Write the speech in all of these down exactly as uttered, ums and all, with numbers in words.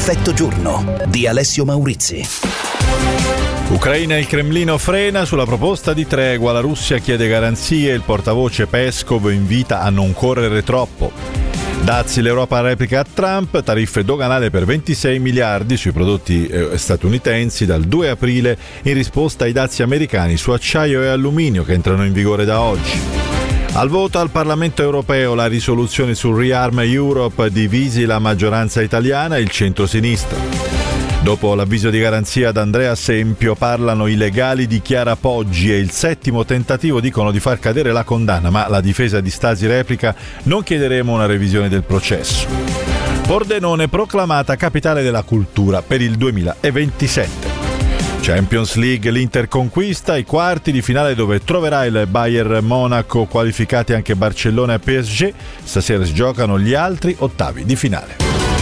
Perfetto giorno di Alessio Maurizi. Ucraina e il Cremlino frena sulla proposta di tregua, la Russia chiede garanzie, il portavoce Peskov invita a non correre troppo. Dazi, l'Europa replica a Trump, tariffe doganali per ventisei miliardi sui prodotti eh, statunitensi dal due aprile in risposta ai dazi americani su acciaio e alluminio che entrano in vigore da oggi. Al voto al Parlamento europeo la risoluzione sul Rearm Europe, divisi la maggioranza italiana e il centro-sinistra. Dopo l'avviso di garanzia ad Andrea Sempio parlano i legali di Chiara Poggi e il settimo tentativo dicono di far cadere la condanna, ma la difesa di Stasi replica: non chiederemo una revisione del processo. Pordenone proclamata capitale della cultura per il duemilaventisette. Champions League, l'Inter conquista i quarti di finale dove troverà il Bayern Monaco, qualificati anche Barcellona e P S G. Stasera si giocano gli altri ottavi di finale.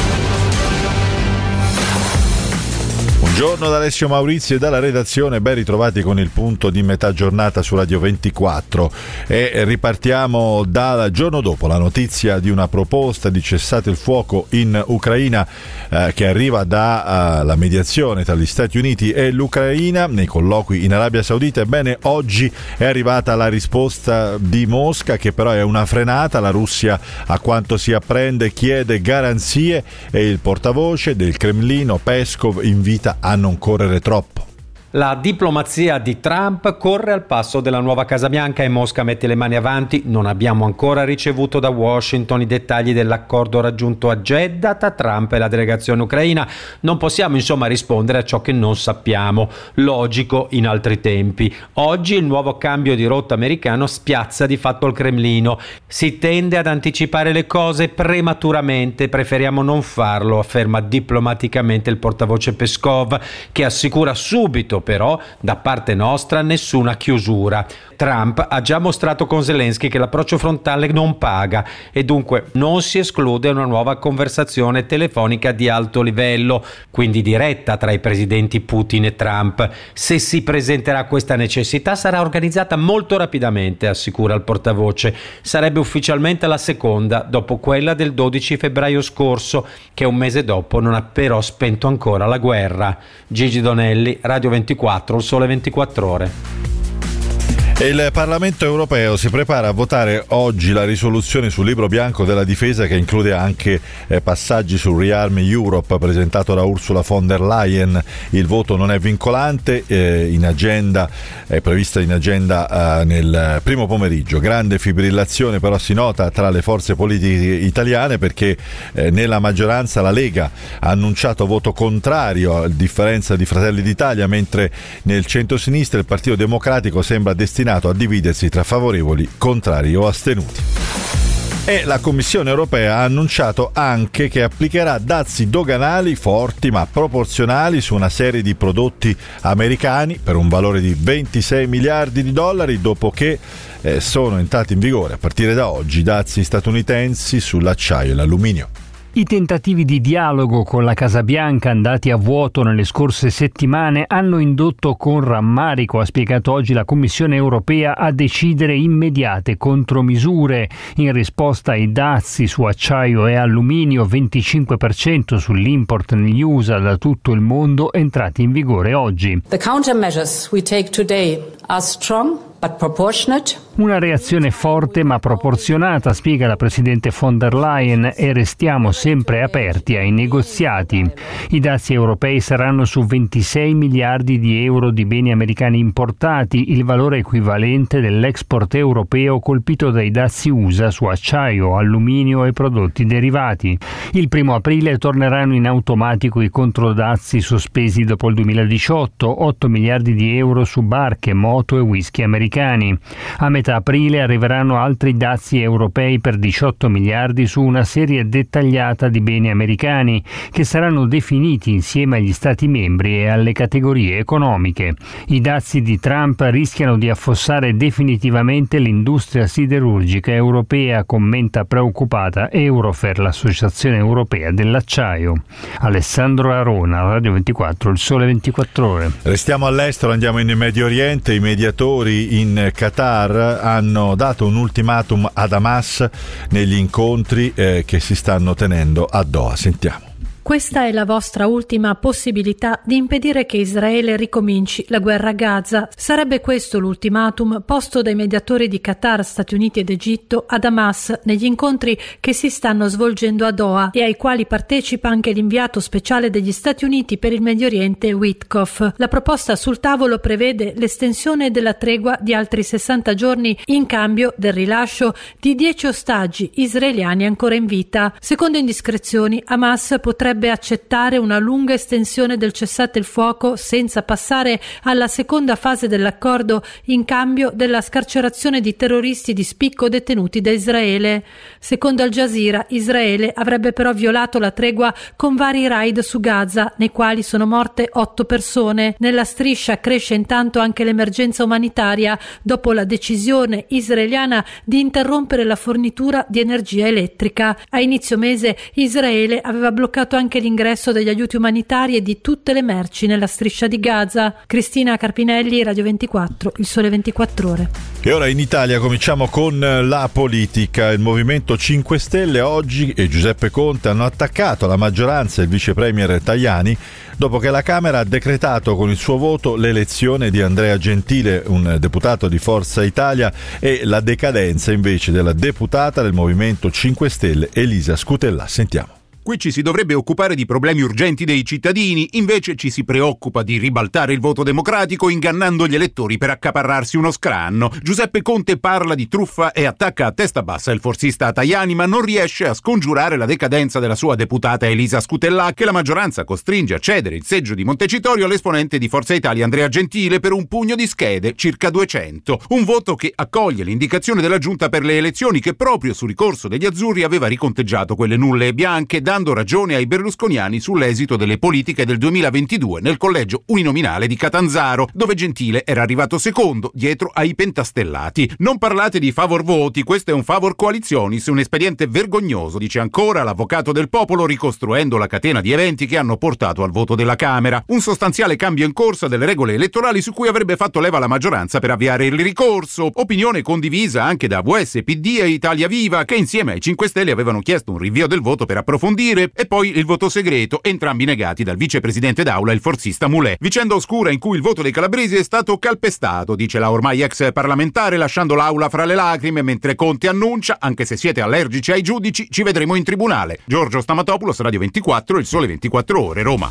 Buongiorno da Alessio Maurizi e dalla redazione, ben ritrovati con il punto di metà giornata su Radio ventiquattro e ripartiamo dal giorno dopo la notizia di una proposta di cessate il fuoco in Ucraina eh, che arriva dalla uh, mediazione tra gli Stati Uniti e l'Ucraina nei colloqui in Arabia Saudita. Ebbene, oggi è arrivata la risposta di Mosca che però è una frenata. La Russia, a quanto si apprende, chiede garanzie e il portavoce del Cremlino Peskov invita a non correre troppo. La diplomazia di Trump corre al passo della nuova Casa Bianca e Mosca mette le mani avanti. Non abbiamo ancora ricevuto da Washington i dettagli dell'accordo raggiunto a Jeddah tra Trump e la delegazione ucraina. Non possiamo insomma rispondere a ciò che non sappiamo. Logico in altri tempi. Oggi il nuovo cambio di rotta americano spiazza di fatto il Cremlino. Si tende ad anticipare le cose prematuramente. Preferiamo non farlo, afferma diplomaticamente il portavoce Peskov, che assicura subito però da parte nostra nessuna chiusura. Trump ha già mostrato con Zelensky che l'approccio frontale non paga e dunque non si esclude una nuova conversazione telefonica di alto livello, quindi diretta tra i presidenti Putin e Trump. Se si presenterà questa necessità sarà organizzata molto rapidamente, assicura il portavoce. Sarebbe ufficialmente la seconda dopo quella del dodici febbraio scorso, che un mese dopo non ha però spento ancora la guerra. Gigi Donelli, Radio ventiquattro, il Sole ventiquattro Ore. Il Parlamento europeo si prepara a votare oggi la risoluzione sul libro bianco della difesa che include anche eh, passaggi sul Rearm Europe presentato da Ursula von der Leyen. Il voto non è vincolante, eh, in agenda è prevista in agenda eh, nel primo pomeriggio. Grande fibrillazione però si nota tra le forze politiche italiane perché eh, nella maggioranza la Lega ha annunciato voto contrario a differenza di Fratelli d'Italia, mentre nel centro-sinistra il Partito Democratico sembra destinato a dividersi tra favorevoli, contrari o astenuti. E la Commissione europea ha annunciato anche che applicherà dazi doganali forti ma proporzionali su una serie di prodotti americani per un valore di ventisei miliardi di dollari dopo che eh, sono entrati in vigore a partire da oggi dazi statunitensi sull'acciaio e l'alluminio. I tentativi di dialogo con la Casa Bianca andati a vuoto nelle scorse settimane hanno indotto con rammarico, ha spiegato oggi la Commissione europea, a decidere immediate contromisure in risposta ai dazi su acciaio e alluminio, venticinque per cento sull'import negli U S A da tutto il mondo, entrati in vigore oggi. The countermeasures we take today are strong but proportionate. Una reazione forte ma proporzionata, spiega la Presidente von der Leyen, e restiamo sempre aperti ai negoziati. I dazi europei saranno su ventisei miliardi di euro di beni americani importati, il valore equivalente dell'export europeo colpito dai dazi U S A su acciaio, alluminio e prodotti derivati. Il primo aprile torneranno in automatico i controdazi sospesi dopo il duemiladiciotto, otto miliardi di euro su barche, moto e whisky americani. A metà aprile arriveranno altri dazi europei per diciotto miliardi su una serie dettagliata di beni americani che saranno definiti insieme agli Stati membri e alle categorie economiche. I dazi di Trump rischiano di affossare definitivamente l'industria siderurgica europea, commenta preoccupata Eurofer, l'associazione europea dell'acciaio. Alessandro Arona, Radio ventiquattro, il Sole ventiquattro Ore. Restiamo all'estero, andiamo in Medio Oriente. I mediatori in Qatar hanno dato un ultimatum ad Hamas negli incontri eh, che si stanno tenendo a Doha. Sentiamo. Questa è la vostra ultima possibilità di impedire che Israele ricominci la guerra a Gaza. Sarebbe questo l'ultimatum posto dai mediatori di Qatar, Stati Uniti ed Egitto ad Hamas negli incontri che si stanno svolgendo a Doha e ai quali partecipa anche l'inviato speciale degli Stati Uniti per il Medio Oriente Witkoff. La proposta sul tavolo prevede l'estensione della tregua di altri sessanta giorni in cambio del rilascio di dieci ostaggi israeliani ancora in vita. Secondo indiscrezioni, Hamas potrebbe accettare una lunga estensione del cessate il fuoco senza passare alla seconda fase dell'accordo in cambio della scarcerazione di terroristi di spicco detenuti da Israele. Secondo Al Jazeera, Israele avrebbe però violato la tregua con vari raid su Gaza, nei quali sono morte otto persone. Nella striscia cresce intanto anche l'emergenza umanitaria dopo la decisione israeliana di interrompere la fornitura di energia elettrica. A inizio mese Israele aveva bloccato anche l'ingresso degli aiuti umanitari e di tutte le merci nella striscia di Gaza. Cristina Carpinelli, Radio ventiquattro, Il Sole ventiquattro Ore. E ora in Italia cominciamo con la politica. Il Movimento cinque Stelle oggi e Giuseppe Conte hanno attaccato la maggioranza e il vice premier Tajani dopo che la Camera ha decretato con il suo voto l'elezione di Andrea Gentile, un deputato di Forza Italia, e la decadenza invece della deputata del Movimento cinque Stelle Elisa Scutellà. Sentiamo. Qui ci si dovrebbe occupare di problemi urgenti dei cittadini, invece ci si preoccupa di ribaltare il voto democratico ingannando gli elettori per accaparrarsi uno scranno. Giuseppe Conte parla di truffa e attacca a testa bassa il forzista Tajani, ma non riesce a scongiurare la decadenza della sua deputata Elisa Scutellà, che la maggioranza costringe a cedere il seggio di Montecitorio all'esponente di Forza Italia Andrea Gentile per un pugno di schede, circa duecento. Un voto che accoglie l'indicazione della Giunta per le elezioni, che proprio su ricorso degli azzurri aveva riconteggiato quelle nulle e bianche, dando ragione ai berlusconiani sull'esito delle politiche del duemilaventidue nel collegio uninominale di Catanzaro, dove Gentile era arrivato secondo, dietro ai pentastellati. Non parlate di favor voti, questo è un favor coalitionis, un espediente vergognoso, dice ancora l'avvocato del popolo, ricostruendo la catena di eventi che hanno portato al voto della Camera. Un sostanziale cambio in corsa delle regole elettorali su cui avrebbe fatto leva la maggioranza per avviare il ricorso, opinione condivisa anche da V S, P D e Italia Viva, che insieme ai cinque Stelle avevano chiesto un rinvio del voto per approfondire, e poi il voto segreto, entrambi negati dal vicepresidente d'aula, il forzista Mulè. Vicenda oscura in cui il voto dei calabresi è stato calpestato, dice la ormai ex parlamentare, lasciando l'aula fra le lacrime, mentre Conte annuncia: anche se siete allergici ai giudici, ci vedremo in tribunale. Giorgio Stamatopoulos, Radio ventiquattro, Il Sole ventiquattro Ore, Roma.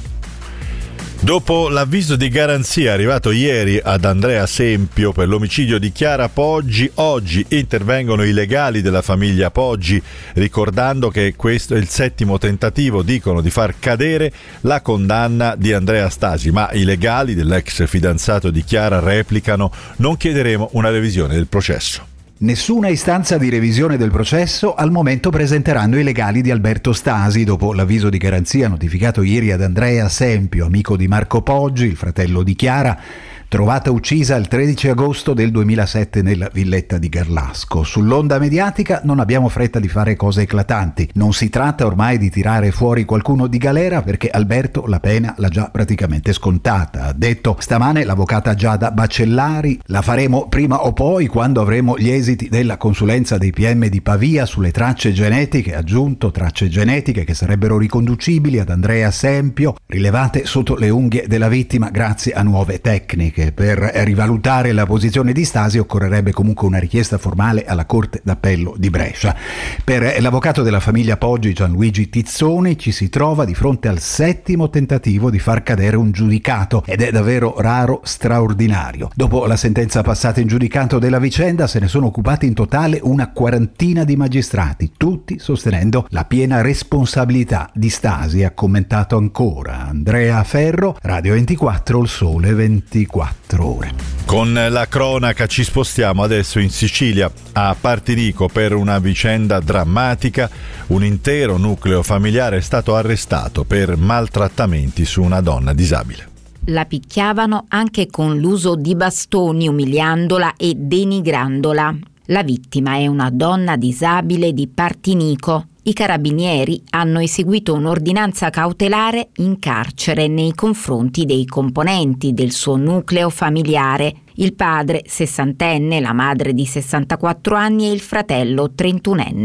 Dopo l'avviso di garanzia arrivato ieri ad Andrea Sempio per l'omicidio di Chiara Poggi, oggi intervengono i legali della famiglia Poggi, ricordando che questo è il settimo tentativo, dicono, di far cadere la condanna di Andrea Stasi, ma i legali dell'ex fidanzato di Chiara replicano: non chiederemo una revisione del processo. Nessuna istanza di revisione del processo al momento presenteranno i legali di Alberto Stasi dopo l'avviso di garanzia notificato ieri ad Andrea Sempio, amico di Marco Poggi, il fratello di Chiara, trovata uccisa il tredici agosto del duemilasette nella villetta di Garlasco. Sull'onda mediatica non abbiamo fretta di fare cose eclatanti. Non si tratta ormai di tirare fuori qualcuno di galera, perché Alberto la pena l'ha già praticamente scontata. Ha detto stamane l'avvocata Giada Bacellari: la faremo prima o poi, quando avremo gli esiti della consulenza dei P M di Pavia sulle tracce genetiche, aggiunto tracce genetiche che sarebbero riconducibili ad Andrea Sempio, rilevate sotto le unghie della vittima grazie a nuove tecniche. Per rivalutare la posizione di Stasi occorrerebbe comunque una richiesta formale alla Corte d'Appello di Brescia. Per l'avvocato della famiglia Poggi, Gianluigi Tizzoni, ci si trova di fronte al settimo tentativo di far cadere un giudicato, ed è davvero raro, straordinario. Dopo la sentenza passata in giudicato della vicenda se ne sono occupati in totale una quarantina di magistrati, tutti sostenendo la piena responsabilità di Stasi, ha commentato ancora Andrea Ferro, Radio ventiquattro, Il Sole ventiquattro Ore. Con la cronaca ci spostiamo adesso in Sicilia, a Partinico, per una vicenda drammatica. Un intero nucleo familiare è stato arrestato per maltrattamenti su una donna disabile. La picchiavano anche con l'uso di bastoni, umiliandola e denigrandola. La vittima è una donna disabile di Partinico. I carabinieri hanno eseguito un'ordinanza cautelare in carcere nei confronti dei componenti del suo nucleo familiare, il padre sessantenne, la madre di sessantaquattro anni e il fratello trentunenne.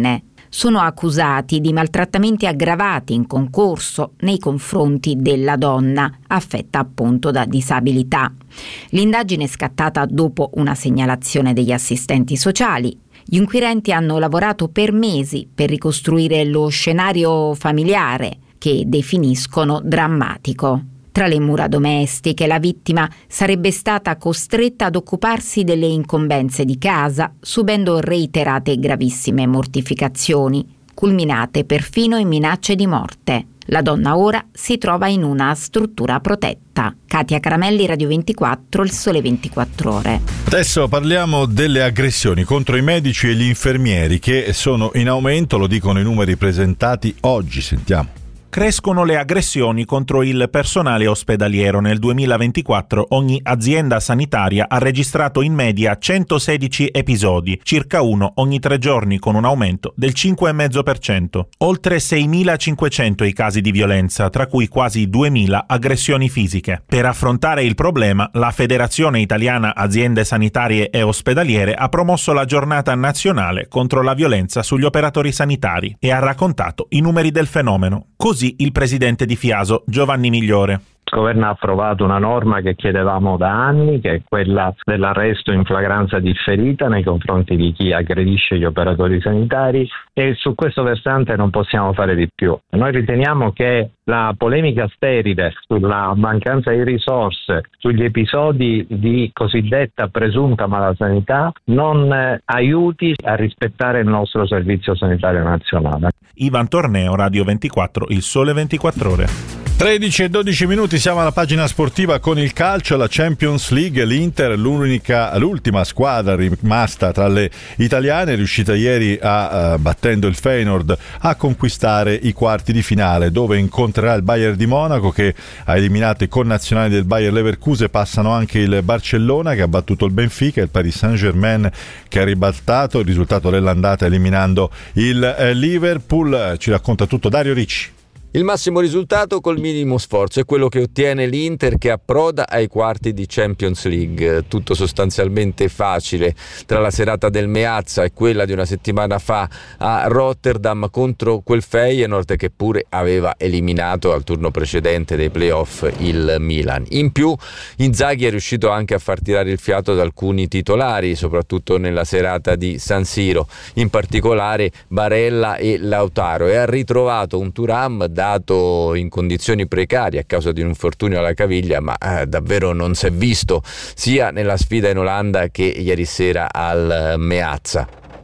sono accusati di maltrattamenti aggravati in concorso nei confronti della donna, affetta appunto da disabilità. L'indagine è scattata dopo una segnalazione degli assistenti sociali. Gli inquirenti hanno lavorato per mesi per ricostruire lo scenario familiare, che definiscono drammatico. Tra le mura domestiche, la vittima sarebbe stata costretta ad occuparsi delle incombenze di casa, subendo reiterate e gravissime mortificazioni, culminate perfino in minacce di morte. La donna ora si trova in una struttura protetta. Katia Caramelli, Radio ventiquattro, Il Sole ventiquattro Ore. Adesso parliamo delle aggressioni contro i medici e gli infermieri, che sono in aumento, lo dicono i numeri presentati oggi. Sentiamo. Crescono le aggressioni contro il personale ospedaliero. Nel duemilaventiquattro ogni azienda sanitaria ha registrato in media centosedici episodi, circa uno ogni tre giorni, con un aumento del cinque virgola cinque per cento. Oltre seimilacinquecento i casi di violenza, tra cui quasi duemila aggressioni fisiche. Per affrontare il problema, la Federazione Italiana Aziende Sanitarie e Ospedaliere ha promosso la giornata nazionale contro la violenza sugli operatori sanitari e ha raccontato i numeri del fenomeno. Così il presidente di Fiaso, Giovanni Migliore. Il governo ha approvato una norma che chiedevamo da anni, che è quella dell'arresto in flagranza differita nei confronti di chi aggredisce gli operatori sanitari, e su questo versante non possiamo fare di più. Noi riteniamo che la polemica sterile sulla mancanza di risorse, sugli episodi di cosiddetta presunta malasanità non eh, aiuti a rispettare il nostro servizio sanitario nazionale. Ivan Torneo, Radio ventiquattro, Il Sole ventiquattro Ore. tredici e dodici minuti, siamo alla pagina sportiva con il calcio, la Champions League. L'Inter, l'unica, l'ultima squadra rimasta tra le italiane, è riuscita ieri a, uh, battendo il Feyenoord, a conquistare i quarti di finale, dove incontrerà il Bayern di Monaco, che ha eliminato i connazionali del Bayer Leverkusen. Passano anche il Barcellona, che ha battuto il Benfica, e il Paris Saint-Germain, che ha ribaltato il risultato dell'andata eliminando il eh, Liverpool. Ci racconta tutto Dario Ricci. Il massimo risultato col minimo sforzo è quello che ottiene l'Inter, che approda ai quarti di Champions League. Tutto sostanzialmente facile tra la serata del Meazza e quella di una settimana fa a Rotterdam contro quel Feyenoord che pure aveva eliminato al turno precedente dei playoff il Milan. In più Inzaghi è riuscito anche a far tirare il fiato ad alcuni titolari, soprattutto nella serata di San Siro, in particolare Barella e Lautaro, e ha ritrovato un Thuram dato in condizioni precarie a causa di un infortunio alla caviglia, ma eh, davvero non si è visto sia nella sfida in Olanda che ieri sera al Meazza.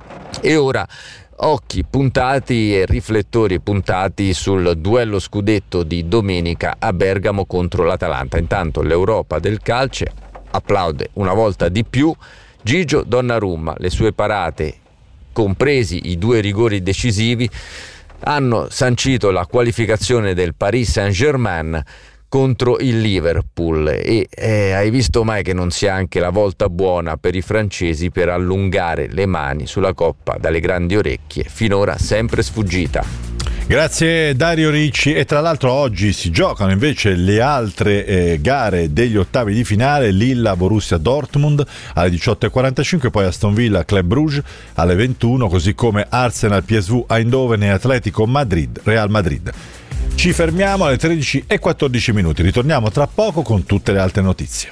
E ora occhi puntati e riflettori puntati sul duello scudetto di domenica a Bergamo contro l'Atalanta. Intanto l'Europa del calcio applaude una volta di più Gigio Donnarumma. Le sue parate, compresi i due rigori decisivi, hanno sancito la qualificazione del Paris Saint-Germain contro il Liverpool. E eh, hai visto mai che non sia anche la volta buona per i francesi per allungare le mani sulla coppa dalle grandi orecchie, finora sempre sfuggita. Grazie Dario Ricci. E tra l'altro oggi si giocano invece le altre eh, gare degli ottavi di finale: Lilla Borussia Dortmund alle diciotto e quarantacinque, poi Aston Villa Club Brugge alle ventuno, così come Arsenal P S V Eindhoven e Atletico Madrid Real Madrid. Ci fermiamo alle tredici e quattordici minuti, ritorniamo tra poco con tutte le altre notizie.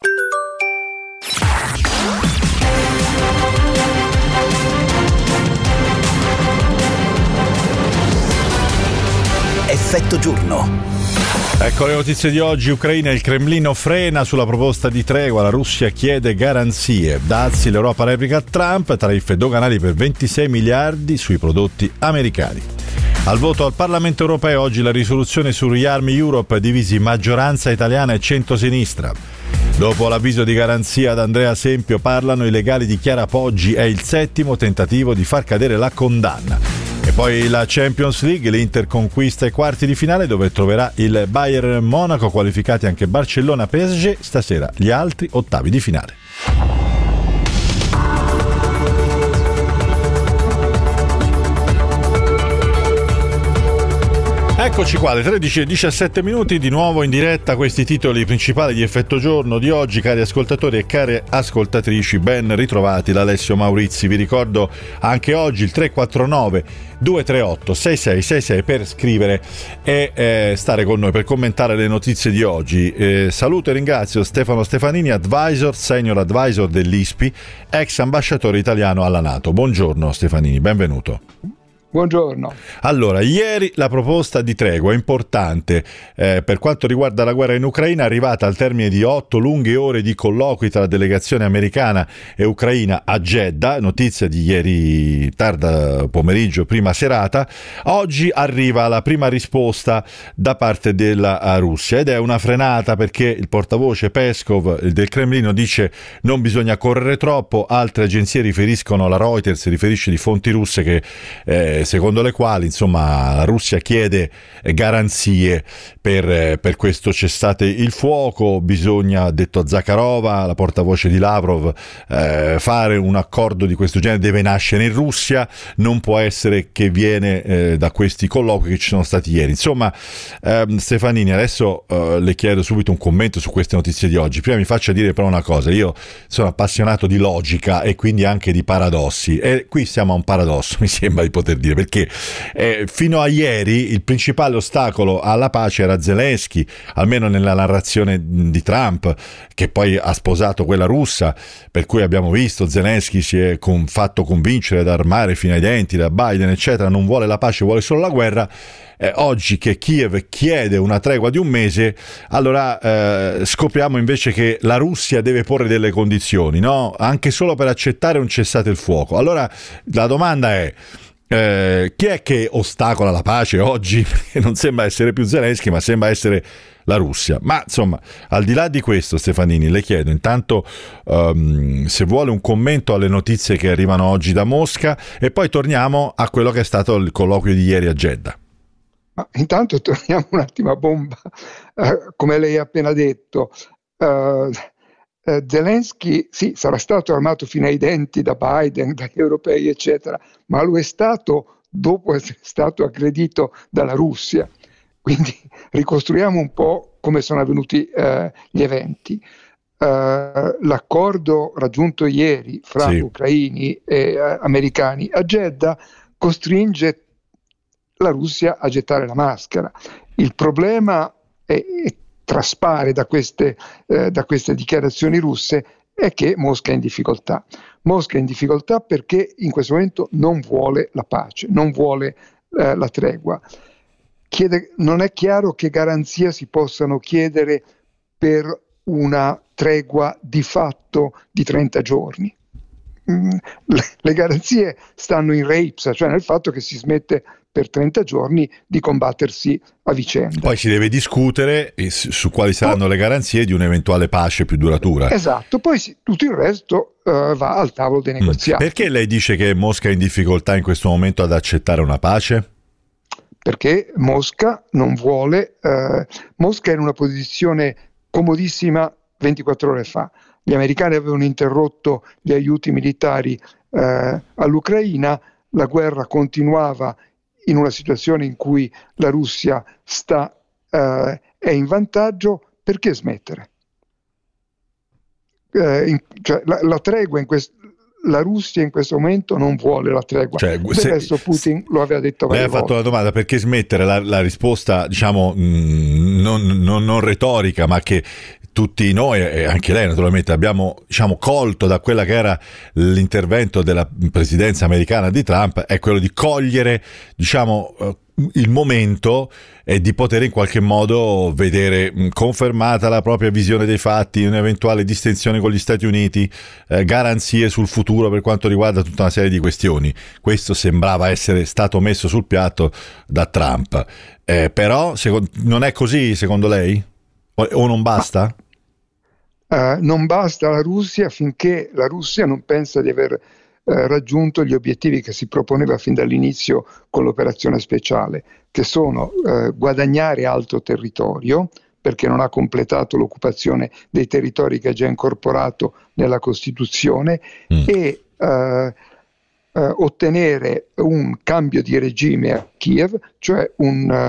Effetto giorno. Ecco le notizie di oggi. Ucraina, il Cremlino frena sulla proposta di tregua, la Russia chiede garanzie. Dazi, l'Europa replica Trump, tariffe doganali per ventisei miliardi sui prodotti americani. Al voto al Parlamento europeo oggi la risoluzione su Rearm Europe, divisi maggioranza italiana e centrosinistra. Dopo l'avviso di garanzia ad Andrea Sempio parlano i legali di Chiara Poggi, è il settimo tentativo di far cadere la condanna. E poi la Champions League, l'Inter conquista i quarti di finale dove troverà il Bayern Monaco, qualificati anche Barcellona P S G, stasera gli altri ottavi di finale. Eccoci qua, alle tredici e diciassette minuti, di nuovo in diretta questi titoli principali di Effetto Giorno di oggi. Cari ascoltatori e care ascoltatrici, ben ritrovati da Alessio Maurizi. Vi ricordo anche oggi il tre quattro nove due tre otto sei sei sei sei per scrivere e eh, stare con noi per commentare le notizie di oggi. Eh, saluto e ringrazio Stefano Stefanini, advisor, senior advisor dell'I S P I, ex ambasciatore italiano alla NATO. Buongiorno Stefanini, benvenuto. Buongiorno. Allora, ieri la proposta di tregua importante eh, per quanto riguarda la guerra in Ucraina è arrivata al termine di otto lunghe ore di colloqui tra la delegazione americana e ucraina a Jeddah, notizia di ieri tarda pomeriggio, prima serata. Oggi arriva la prima risposta da parte della Russia ed è una frenata, perché il portavoce Peskov del Cremlino dice non bisogna correre troppo. Altre agenzie riferiscono, la Reuters riferisce di fonti russe che eh, secondo le quali insomma la Russia chiede garanzie per, per questo cessate il fuoco. Bisogna, detto Zakharova, la portavoce di Lavrov, eh, fare un accordo di questo genere deve nascere in Russia, non può essere che viene eh, da questi colloqui che ci sono stati ieri. Insomma, ehm, Stefanini, adesso eh, le chiedo subito un commento su queste notizie di oggi. Prima mi faccia dire però una cosa: io sono appassionato di logica e quindi anche di paradossi, e qui siamo a un paradosso, mi sembra di poter dire, perché eh, fino a ieri il principale ostacolo alla pace era Zelensky, almeno nella narrazione di Trump, che poi ha sposato quella russa, per cui abbiamo visto Zelensky si è con, fatto convincere ad armare fino ai denti da Biden eccetera, non vuole la pace, vuole solo la guerra. Eh, oggi che Kiev chiede una tregua di un mese, allora eh, scopriamo invece che la Russia deve porre delle condizioni, no? Anche solo per accettare un cessate il fuoco. Allora la domanda è: Eh, chi è che ostacola la pace oggi? Perché non sembra essere più Zelensky, ma sembra essere la Russia. Ma insomma, al di là di questo, Stefanini, le chiedo intanto um, se vuole un commento alle notizie che arrivano oggi da Mosca, e poi torniamo a quello che è stato il colloquio di ieri a Jeddah. Ma intanto torniamo un attimo a bomba, uh, come lei ha appena detto. Uh, Uh, Zelensky sì, sarà stato armato fino ai denti da Biden, dagli europei eccetera, ma lo è stato dopo essere stato aggredito dalla Russia. Quindi ricostruiamo un po' come sono avvenuti uh, gli eventi. Uh, l'accordo raggiunto ieri fra sì. ucraini e uh, americani a Jeddah costringe la Russia a gettare la maschera. Il problema è, è traspare da queste, eh, da queste dichiarazioni russe è che Mosca è in difficoltà. Mosca è in difficoltà perché in questo momento non vuole la pace, non vuole eh, la tregua. Chiede, non è chiaro che garanzie si possano chiedere per una tregua di fatto di trenta giorni. Mm, le, le garanzie stanno in re ipsa, cioè nel fatto che si smette per trenta giorni di combattersi a vicenda. Poi si deve discutere su quali saranno oh. le garanzie di un'eventuale pace più duratura. Esatto, poi si, tutto il resto uh, va al tavolo dei negoziati. Mm. Perché lei dice che Mosca è in difficoltà in questo momento ad accettare una pace? Perché Mosca non vuole, uh, Mosca è in una posizione comodissima ventiquattro ore fa. Gli americani avevano interrotto gli aiuti militari uh, all'Ucraina, la guerra continuava in una situazione in cui la Russia sta, eh, è in vantaggio. Perché smettere? Eh, in, cioè, la, la tregua in quest- la Russia in questo momento non vuole la tregua. Cioè, se, adesso Putin lo aveva detto lei ha fatto la domanda perché smettere, la, la risposta diciamo mh, non, non, non retorica, ma che tutti noi e anche lei naturalmente abbiamo diciamo colto da quella che era l'intervento della presidenza americana di Trump, è quello di cogliere diciamo il momento e di poter in qualche modo vedere confermata la propria visione dei fatti, un'eventuale distensione con gli Stati Uniti, eh, garanzie sul futuro per quanto riguarda tutta una serie di questioni. Questo sembrava essere stato messo sul piatto da Trump, eh, però secondo, non è così secondo lei? O, o non basta? Uh, non basta la Russia finché la Russia non pensa di aver uh, raggiunto gli obiettivi che si proponeva fin dall'inizio con l'operazione speciale, che sono uh, guadagnare alto territorio, perché non ha completato l'occupazione dei territori che ha già incorporato nella Costituzione, mm. e uh, uh, ottenere un cambio di regime a Kiev, cioè un, uh,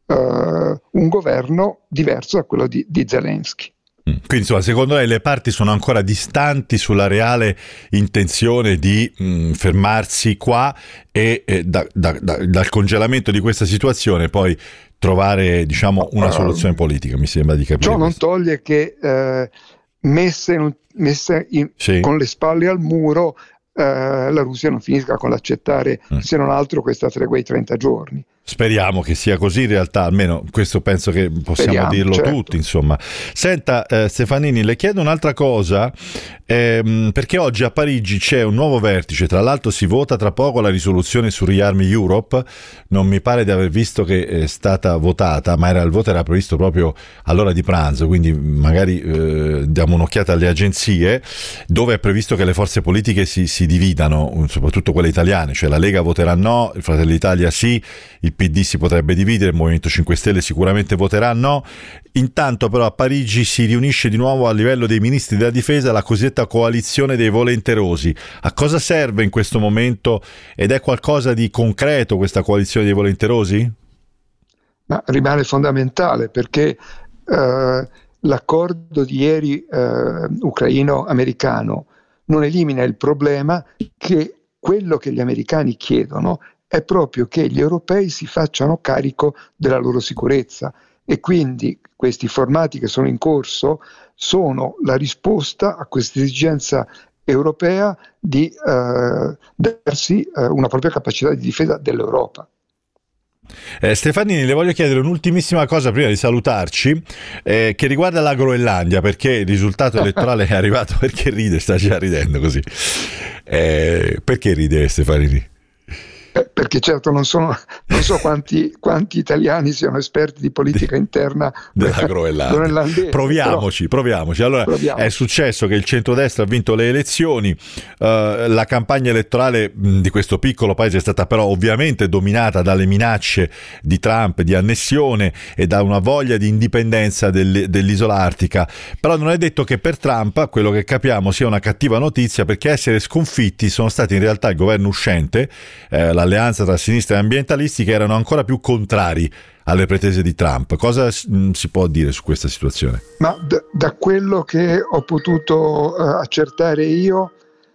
uh, un governo diverso da quello di, di Zelensky. Quindi insomma, secondo lei le parti sono ancora distanti sulla reale intenzione di mh, fermarsi qua e eh, da, da, da, dal congelamento di questa situazione poi trovare, diciamo, una soluzione politica, mi sembra di capire. Ciò non toglie che eh, messe, in, messe in, sì. con le spalle al muro eh, la Russia non finisca con l'accettare mm. se non altro questa tregua di trenta giorni. Speriamo che sia così in realtà, almeno questo penso che possiamo Speriamo, dirlo certo. tutti, insomma. Senta eh, Stefanini, le chiedo un'altra cosa, ehm, perché oggi a Parigi c'è un nuovo vertice, tra l'altro si vota tra poco la risoluzione su Rearm Europe, non mi pare di aver visto che è stata votata, ma era, il voto era previsto proprio all'ora di pranzo, quindi magari eh, diamo un'occhiata alle agenzie, dove è previsto che le forze politiche si, si dividano, soprattutto quelle italiane, cioè la Lega voterà no, il Fratelli d'Italia sì, il P D si potrebbe dividere, il Movimento cinque Stelle sicuramente voterà no. Intanto però a Parigi si riunisce di nuovo a livello dei ministri della difesa la cosiddetta coalizione dei volenterosi. A cosa serve in questo momento ed è qualcosa di concreto questa coalizione dei volenterosi? Ma rimane fondamentale perché eh, l'accordo di ieri eh, ucraino-americano non elimina il problema che quello che gli americani chiedono è proprio che gli europei si facciano carico della loro sicurezza e quindi questi formati che sono in corso sono la risposta a questa esigenza europea di eh, darsi eh, una propria capacità di difesa dell'Europa. Eh, Stefanini, le voglio chiedere un'ultimissima cosa prima di salutarci, eh, che riguarda la Groenlandia, perché il risultato elettorale è arrivato. Perché ride? Sta già ridendo così. Eh, perché ride Stefanini? Perché certo non, sono, non so quanti, quanti italiani siano esperti di politica interna della Groenlandia. Proviamoci, però, proviamoci. Allora, proviamo. È successo che il centrodestra ha vinto le elezioni, uh, la campagna elettorale mh, di questo piccolo paese è stata però ovviamente dominata dalle minacce di Trump di annessione e da una voglia di indipendenza del, dell'isola artica. Però non è detto che per Trump, quello che capiamo, sia una cattiva notizia, perché a essere sconfitti sono stati in realtà il governo uscente, eh, la l'alleanza tra sinistra e ambientalisti, che erano ancora più contrari alle pretese di Trump. Cosa mh, si può dire su questa situazione? Ma da, da quello che ho potuto uh, accertare io,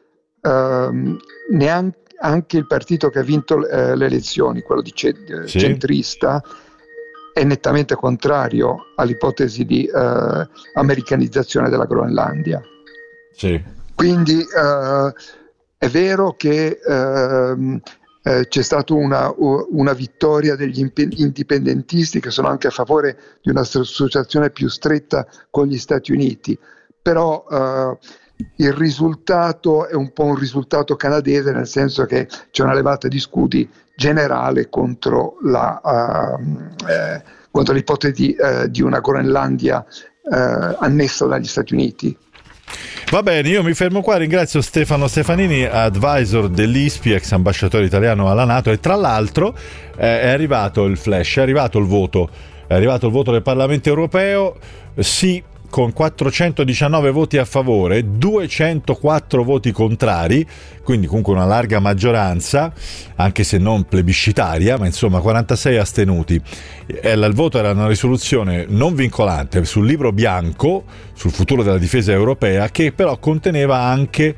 uh, neanche anche il partito che ha vinto uh, le elezioni, quello di ce- sì. centrista, è nettamente contrario all'ipotesi di uh, americanizzazione della Groenlandia. Sì. Quindi uh, è vero che uh, Eh, c'è stata una, una vittoria degli indipendentisti che sono anche a favore di un'associazione più stretta con gli Stati Uniti, però eh, il risultato è un po' un risultato canadese, nel senso che c'è una levata di scudi generale contro, la, uh, eh, contro l'ipotesi uh, di una Groenlandia uh, annessa dagli Stati Uniti. Va bene, io mi fermo qua, ringrazio Stefano Stefanini, advisor dell'I S P I, ex ambasciatore italiano alla NATO, e tra l'altro eh, è arrivato il flash, è arrivato il voto, è arrivato il voto del Parlamento europeo, sì, con quattrocentodiciannove voti a favore, duecentoquattro voti contrari, quindi comunque una larga maggioranza, anche se non plebiscitaria, ma insomma quarantasei astenuti. Il voto era una risoluzione non vincolante sul libro bianco sul futuro della difesa europea, che però conteneva anche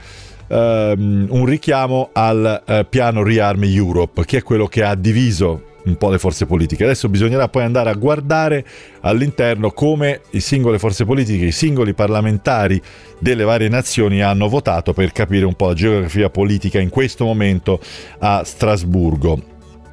um, un richiamo al uh, piano Rearm Europe, che è quello che ha diviso un po' le forze politiche. Adesso bisognerà poi andare a guardare all'interno come i singole forze politiche, i singoli parlamentari delle varie nazioni hanno votato, per capire un po' la geografia politica in questo momento a Strasburgo.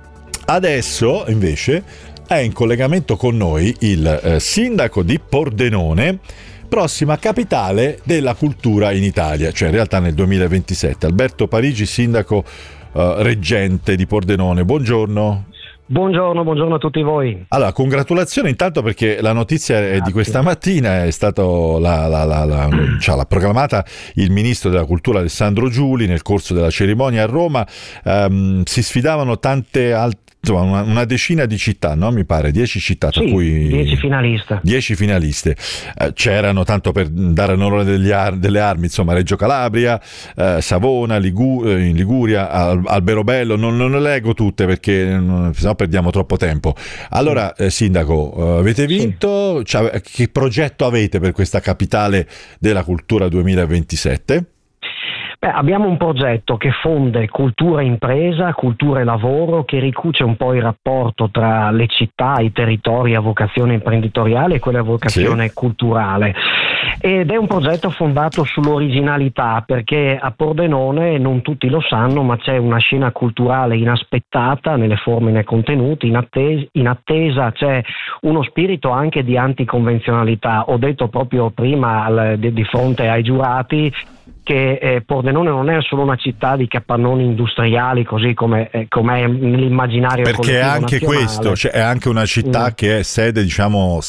Adesso invece è in collegamento con noi il eh, sindaco di Pordenone, prossima capitale della cultura in Italia, cioè in realtà nel duemilaventisette. Alberto Parigi, sindaco eh, reggente di Pordenone. Buongiorno. Buongiorno, buongiorno a tutti voi. Allora, congratulazioni intanto, perché la notizia è di questa mattina, è stato la, la, la, la, cioè, l'ha proclamata il ministro della cultura Alessandro Giuli nel corso della cerimonia a Roma. Um, si sfidavano tante altre insomma, una, una decina di città, no? Mi pare, dieci città, tra sì, cui dieci finaliste. Dieci finaliste. Eh, c'erano, tanto per dare onore degli ar- delle armi, insomma, Reggio Calabria, eh, Savona, Ligu- in Liguria, Al- Alberobello, non, non le leggo tutte perché non, sennò perdiamo troppo tempo. Allora, eh, Sindaco, eh, avete vinto, sì. Cioè, che progetto avete per questa capitale della cultura duemilaventisette? Beh, abbiamo un progetto che fonde cultura e impresa, cultura e lavoro, che ricuce un po' il rapporto tra le città, i territori a vocazione imprenditoriale e quella a vocazione sì. culturale. Ed è un progetto fondato sull'originalità, perché a Pordenone, non tutti lo sanno, ma c'è una scena culturale inaspettata nelle forme e nei contenuti, in attesa, in attesa c'è uno spirito anche di anticonvenzionalità. Ho detto proprio prima al, di, di fronte ai giurati che eh, Pordenone non è solo una città di capannoni industriali, così come eh, è nell'immaginario perché collettivo è anche nazionale. questo, cioè è anche una città mm. che è sede, diciamo,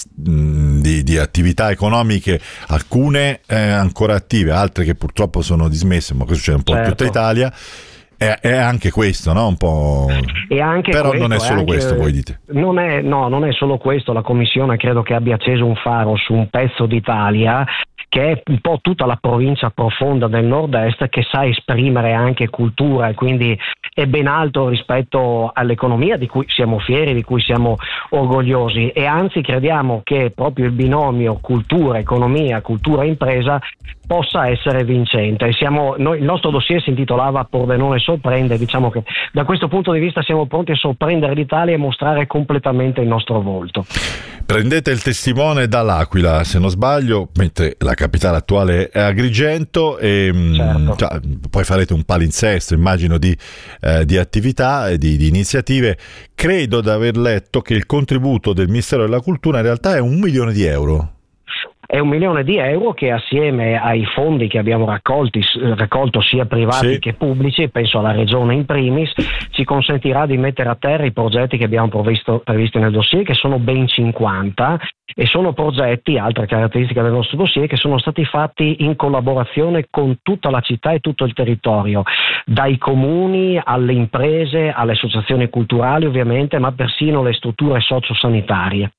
di, di attività economiche, alcune eh, ancora attive, altre che purtroppo sono dismesse, ma questo succede un po' certo. in tutta Italia. È, è anche questo, no? Un po'. E anche però questo, non è solo anche, questo, voi dite. Non è, no, non è solo questo. La Commissione credo che abbia acceso un faro su un pezzo d'Italia che è un po' tutta la provincia profonda del nord-est, che sa esprimere anche cultura e quindi è ben alto rispetto all'economia di cui siamo fieri, di cui siamo orgogliosi, e anzi crediamo che proprio il binomio cultura-economia, cultura-impresa possa essere vincente. E siamo, noi, il nostro dossier si intitolava Pordenone sorprende, diciamo che da questo punto di vista siamo pronti a sorprendere l'Italia e mostrare completamente il nostro volto. Prendete il testimone dall'Aquila, se non sbaglio, mentre la capitale attuale è Agrigento, e certo. cioè, poi farete un palinsesto, immagino, di, eh, di attività e di, di iniziative. Credo di aver letto che il contributo del Ministero della Cultura in realtà è un milione di euro. È un milione di euro che, assieme ai fondi che abbiamo raccolti, raccolto sia privati sì. che pubblici, penso alla Regione in primis, ci consentirà di mettere a terra i progetti che abbiamo previsto, previsti nel dossier, che sono ben cinquanta, e sono progetti, altra caratteristica del nostro dossier, che sono stati fatti in collaborazione con tutta la città e tutto il territorio, dai comuni alle imprese, alle associazioni culturali ovviamente, ma persino le strutture sociosanitarie.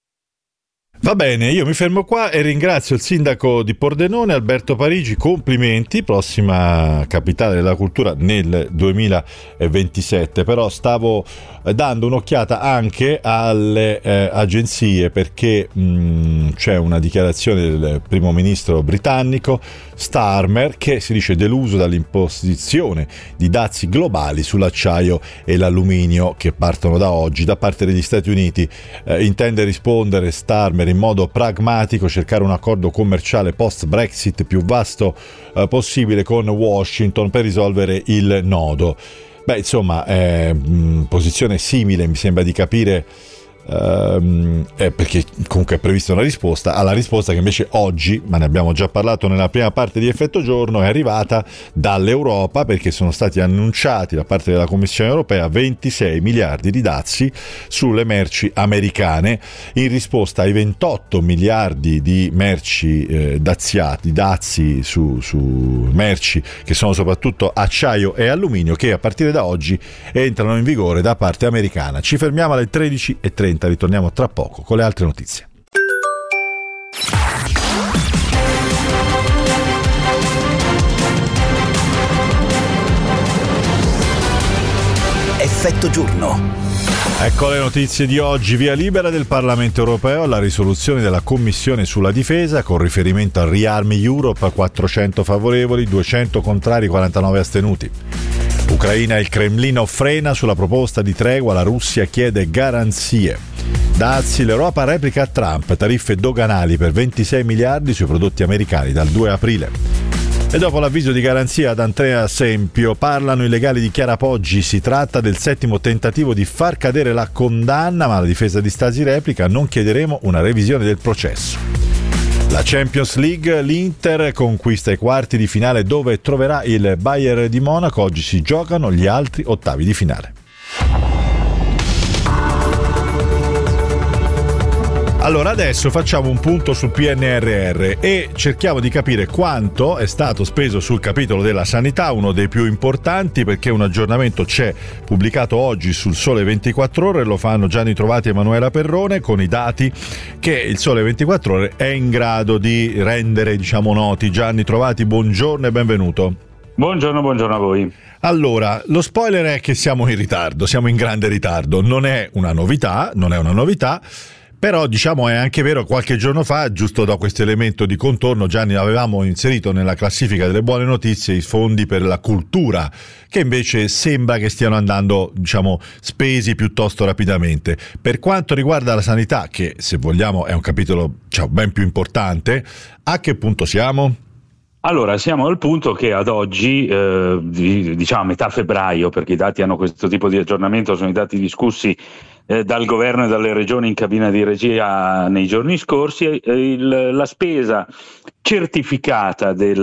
Va bene, io mi fermo qua e ringrazio il sindaco di Pordenone, Alberto Parigi. Complimenti, prossima capitale della cultura nel duemilaventisette. Però stavo dando un'occhiata anche alle eh, agenzie, perché mh, c'è una dichiarazione del primo ministro britannico Starmer, che si dice deluso dall'imposizione di dazi globali sull'acciaio e l'alluminio che partono da oggi da parte degli Stati Uniti. Eh, intende rispondere Starmer in modo pragmatico, cercare un accordo commerciale post-Brexit più vasto eh, possibile con Washington per risolvere il nodo. Beh, insomma, è mh, posizione simile, mi sembra di capire, ehm, eh, perché comunque è prevista una risposta alla risposta che invece oggi, ma ne abbiamo già parlato nella prima parte di Effetto Giorno, è arrivata dall'Europa, perché sono stati annunciati da parte della Commissione europea ventisei miliardi di dazi sulle merci americane, in risposta ai ventotto miliardi di merci eh, daziati, dazi su, su merci che sono soprattutto acciaio e alluminio, che a partire da oggi entrano in vigore da parte americana. Ci fermiamo alle tredici e trenta, ritorniamo tra poco con le altre notizie. Effetto Giorno. Ecco le notizie di oggi. Via libera del Parlamento europeo alla risoluzione della Commissione sulla difesa con riferimento al Rearm Europe, quattrocento favorevoli, duecento contrari, quarantanove astenuti. Ucraina e il Cremlino frena sulla proposta di tregua, la Russia chiede garanzie. Dazi, l'Europa replica a Trump, tariffe doganali per ventisei miliardi sui prodotti americani dal due aprile. E dopo l'avviso di garanzia ad Andrea Sempio, parlano i legali di Chiara Poggi. Si tratta del settimo tentativo di far cadere la condanna, ma la difesa di Stasi replica: non chiederemo una revisione del processo. La Champions League, l'Inter conquista i quarti di finale dove troverà il Bayern di Monaco. Oggi si giocano gli altri ottavi di finale. Allora adesso facciamo un punto sul P N R R e cerchiamo di capire quanto è stato speso sul capitolo della sanità, uno dei più importanti, perché un aggiornamento c'è pubblicato oggi sul Sole ventiquattro Ore, lo fanno Gianni Trovati e Emanuela Perrone, con i dati che il Sole ventiquattro Ore è in grado di rendere, diciamo, noti. Gianni Trovati, buongiorno e benvenuto. Buongiorno, buongiorno a voi. Allora, lo spoiler è che siamo in ritardo, siamo in grande ritardo, non è una novità, non è una novità. Però diciamo è anche vero, qualche giorno fa, giusto da questo elemento di contorno, Gianni, avevamo inserito nella classifica delle buone notizie i fondi per la cultura, che invece sembra che stiano andando, diciamo, spesi piuttosto rapidamente. Per quanto riguarda la sanità, che se vogliamo è un capitolo, diciamo, ben più importante, a che punto siamo? Allora, siamo al punto che ad oggi, eh, diciamo a metà febbraio, perché i dati hanno questo tipo di aggiornamento, sono i dati discussi Eh, dal governo e dalle regioni in cabina di regia nei giorni scorsi, eh, il, la spesa certificata del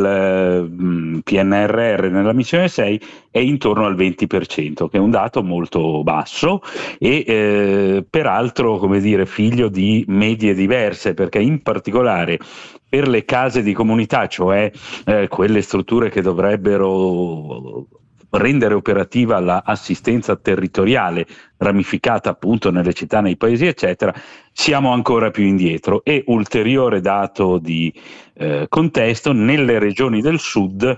eh, P N R R nella missione sei è intorno al venti per cento, che è un dato molto basso e eh, peraltro, come dire, figlio di medie diverse, perché in particolare per le case di comunità, cioè eh, quelle strutture che dovrebbero rendere operativa l'assistenza territoriale ramificata appunto nelle città, nei paesi eccetera, siamo ancora più indietro. E ulteriore dato di eh, contesto, nelle regioni del sud,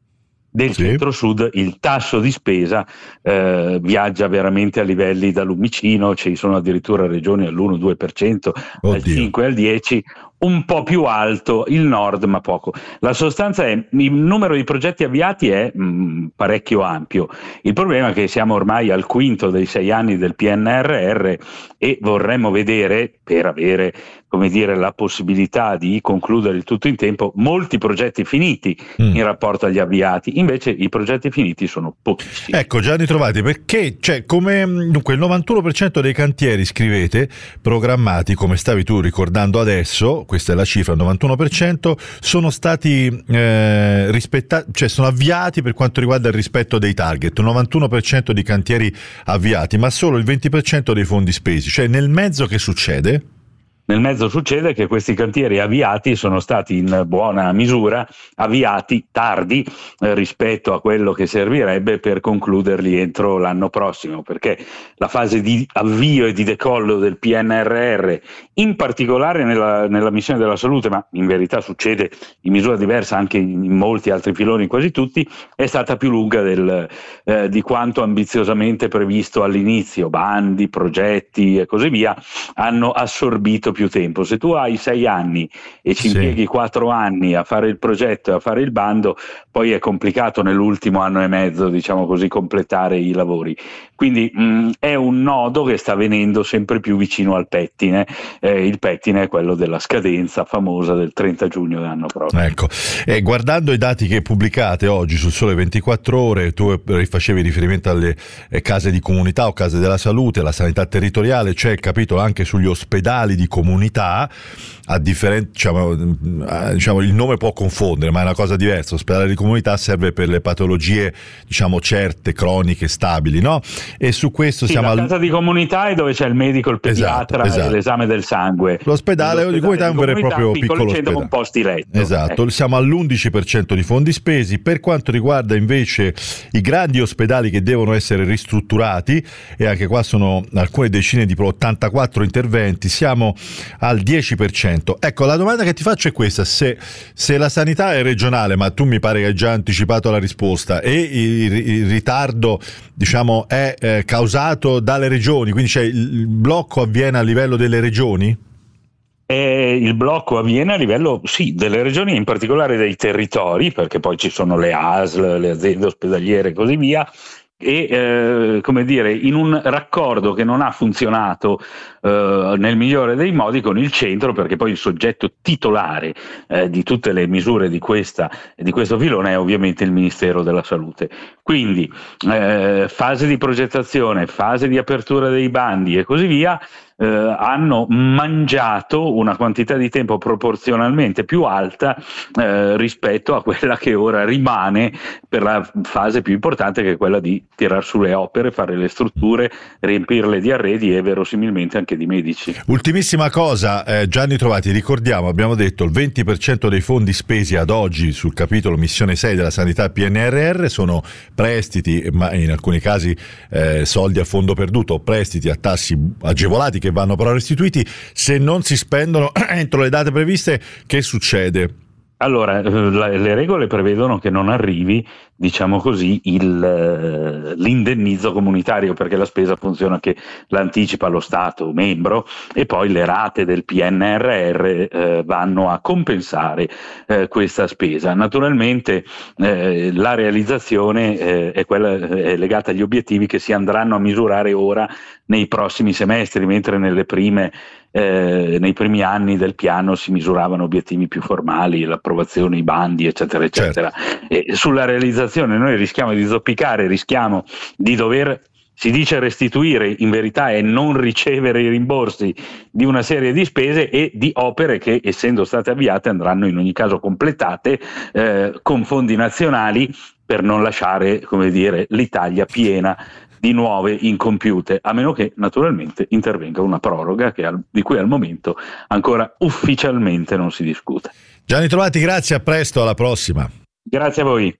del sì. centro-sud, il tasso di spesa eh, viaggia veramente a livelli da lumicino, ci sono addirittura regioni all'uno due per cento, al cinque al dieci, un po' più alto il nord, ma poco. La sostanza è il numero di progetti avviati è mh, parecchio ampio. Il problema è che siamo ormai al quinto dei sei anni del P N R R e vorremmo vedere, per avere, come dire, la possibilità di concludere il tutto in tempo, molti progetti finiti mm. in rapporto agli avviati. Invece i progetti finiti sono pochissimi. Ecco, Gianni Trovati, perché cioè, come dunque il novantuno per cento dei cantieri, scrivete, programmati, come stavi tu ricordando adesso, questa è la cifra, il novantuno per cento, sono stati eh, rispettati, cioè sono avviati per quanto riguarda il rispetto dei target, novantuno per cento di cantieri avviati, ma solo il venti per cento dei fondi spesi. Cioè nel mezzo che succede? Nel mezzo succede che questi cantieri avviati sono stati in buona misura avviati tardi eh, rispetto a quello che servirebbe per concluderli entro l'anno prossimo, perché la fase di avvio e di decollo del P N R R, in particolare nella, nella missione della salute, ma in verità succede in misura diversa anche in, in molti altri filoni, quasi tutti, è stata più lunga del, eh, di quanto ambiziosamente previsto all'inizio. Bandi, progetti e così via hanno assorbito più tempo. Se tu hai sei anni e ci sì. impieghi quattro anni a fare il progetto e a fare il bando, poi è complicato nell'ultimo anno e mezzo, diciamo così, completare i lavori. Quindi mh, è un nodo che sta venendo sempre più vicino al pettine. Eh, il pettine è quello della scadenza famosa del trenta giugno dell'anno prossimo. Ecco, e guardando i dati che pubblicate oggi sul Sole ventiquattro Ore, tu facevi riferimento alle case di comunità o case della salute, la sanità territoriale, c'è il capitolo anche sugli ospedali di comunità, a differenza, diciamo, diciamo il nome può confondere, ma è una cosa diversa. Ospedale di comunità serve per le patologie, diciamo, certe, croniche, stabili, no? E su questo sì, siamo la al... casa di comunità è dove c'è il medico, il pediatra, esatto, esatto. e l'esame del sangue. L'ospedale di comunità è un vero e proprio piccolo ospedale con posti letto. Esatto, eh. siamo all'undici per cento di fondi spesi. Per quanto riguarda invece i grandi ospedali che devono essere ristrutturati, e anche qua sono alcune decine di ottantaquattro interventi, siamo al dieci per cento. Ecco, la domanda che ti faccio è questa: se, se la sanità è regionale, ma tu mi pare che hai già anticipato la risposta, e il, il ritardo, diciamo, è eh, causato dalle regioni, quindi cioè, il blocco avviene a livello delle regioni? Eh, il blocco avviene a livello sì delle regioni, in particolare dei territori, perché poi ci sono le A S L, le aziende ospedaliere e così via, e eh, come dire, in un raccordo che non ha funzionato eh, nel migliore dei modi con il centro, perché poi il soggetto titolare eh, di tutte le misure di, questa, di questo filone è ovviamente il Ministero della Salute. Quindi eh, fase di progettazione, fase di apertura dei bandi e così via, Eh, hanno mangiato una quantità di tempo proporzionalmente più alta eh, rispetto a quella che ora rimane per la fase più importante, che è quella di tirar su le opere, fare le strutture, riempirle di arredi e verosimilmente anche di medici. Ultimissima cosa, eh, Gianni Trovati, ricordiamo, abbiamo detto il venti per cento dei fondi spesi ad oggi sul capitolo missione sei della sanità P N R R sono prestiti, ma in alcuni casi eh, soldi a fondo perduto, prestiti a tassi agevolati che vanno però restituiti. Se non si spendono entro le date previste, che succede? Allora, le regole prevedono che non arrivi, diciamo così, il, l'indennizzo comunitario, perché la spesa funziona che l'anticipa lo Stato membro e poi le rate del P N R R eh, vanno a compensare eh, questa spesa. Naturalmente eh, la realizzazione eh, è, quella, è legata agli obiettivi che si andranno a misurare ora nei prossimi semestri, mentre nelle prime Eh, nei primi anni del piano si misuravano obiettivi più formali, l'approvazione, i bandi, eccetera, eccetera. Certo. E sulla realizzazione noi rischiamo di zoppicare, rischiamo di dover, si dice restituire, in verità è non ricevere i rimborsi di una serie di spese e di opere che, essendo state avviate, andranno in ogni caso completate eh, con fondi nazionali, per non lasciare, come dire, l'Italia piena di nuove incompiute, a meno che naturalmente intervenga una proroga che al, di cui al momento ancora ufficialmente non si discute. Gianni Trovati, grazie, a presto, alla prossima. Grazie a voi.